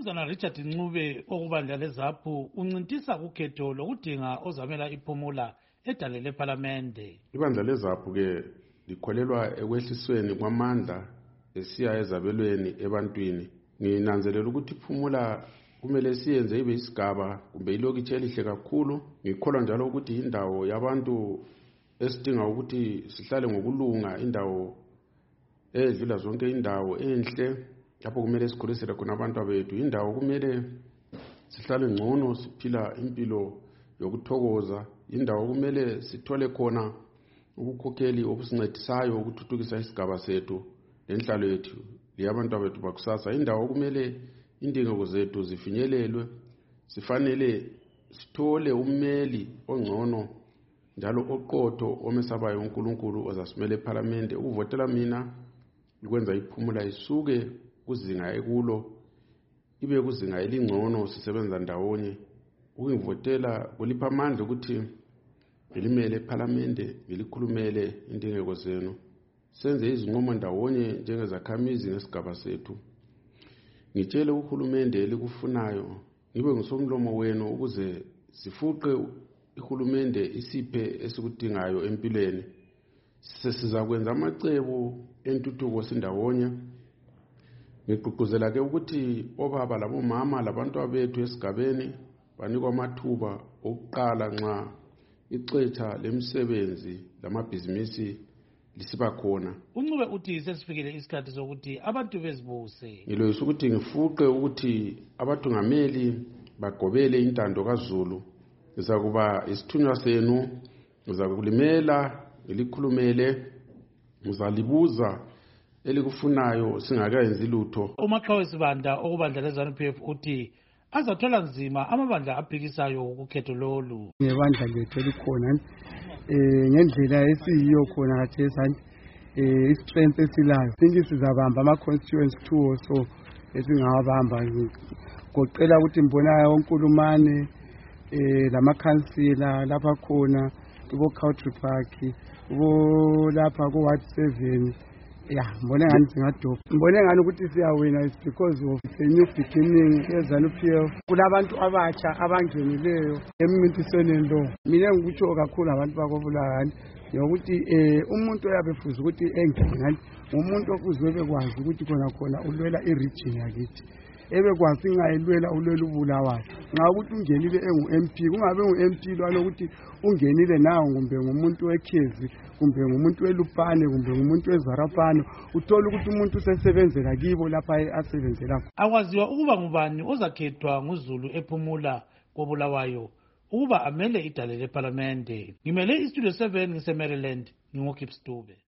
Umnumzana Richard Ncube okubandla leZAPU uncintisa ukhetho lokudinga ozamela iphumula edale lePhalamende. Ibandla leZAPU ke likholelwa ekwehlisweni kwamandla esiya ezabelweni ebantwini. Nginanzelela ukuthi iphumula kumele siyenze ibe isigaba kumbe ilokithe elihle kakhulu. Ngikholwa njalo ukuthi indawo yabantu esidinga ukuthi sihlale ngokulunga, indawo edlula zonke indawo enhle lapho kumele sikhulisele khona abantu bethu. Indawo kumele sihlale ngcono siphila impilo yokuthokoza. Indawo kumele sithole khona ubukhokheli obusincedisayo ukuthuthukisa isigaba sethu lenhlalo yethu leyabantu bethu bakusasa. Indawo kumele indingeko zethu zifinyelelwe. Sifanele sithole ummeli ongcono njalo oqotho omesabayo uNkulunkulu ozasimela ePhalamende. Ukuvotela mina ikwenza iphumula isuke kuzinga ekulo ibe kuzinga elingcono, sisebenza ndawonye. Ukuvotela kulipha amandla ukuthi elimele ePhalamende ngilikhulumele indingeko zenu, senze izinqumo ndawonye njengezakhamizi ngesigaba sethu. Ngitshele uhulumende elikufunayo, ngibe ngusomlomo wenu ukuze sifuqe ihulumende isiphe esikudingayo empilweni. Sizakwenza amacebo entuthuko sindawonye. Ngigqugquzela ke ukuthi obaba labomama labantu abethu esigabeni banikwa amathuba okuqala nxa ixetsha lemisebenzi lamabhizinisi lisiba khona. Uncube uthi sesifikile isikhathi sokuthi abantu bezibuse. Ngiloyisa ukuthi ngifuqe ukuthi abathungameli bagobele intando kaZulu. Ngizakuba isithunywa senu, ngizakulimela ngilikhulumele, ngizalibuza elikufunayo singakayenzi lutho. Umaqhawe Sibanda okubandla leZANU-PF uthi azathola nzima amabandla aphikisayo ukukhetho lolu. Ngebandla lethu elikhona ngendlela esiyiyo khona kathesani istrength esilayo sinki sizabamba ama-constituents 2 so esingawabamba. Ngoqela ukuthi mbona uNkulumane lamakhansila lapha khona kubo-Country Park lapha ku-Ward 7 mbone ngani singadopha. Mbone ngani ukuthi siyawina is because of the new beginning eZANU-PF. Kulabantu abatsha abangenileyo emincintisweni lo. Mina ngikutsho kakhulu abantu bakobulawayo ngokuthi umuntu oyabe efuza ukuthi engene umuntu ofuzwe bekwazi ukuthi khona ulwela i-region yakithi. Ebekwazi ingayilwela ulwela uBulawayo. Nxa ukuthi ungenile engu-MP kungabe ngu-MP lwana ukuthi ungenile nawo kumbe ngumuntu wekhezi kumbe ngumuntu weLupane kumbe ngumuntu weZarapano, uthola ukuthi umuntu usesebenzela kibo lapha asebenzela. Akwaziwa ukuba ngubani ozakhethwa nguZulu ephumula koBulawayo ukuba amele idale lePhalamende. Ngimele iStudio 7 ngise Maryland, ngingokipstube.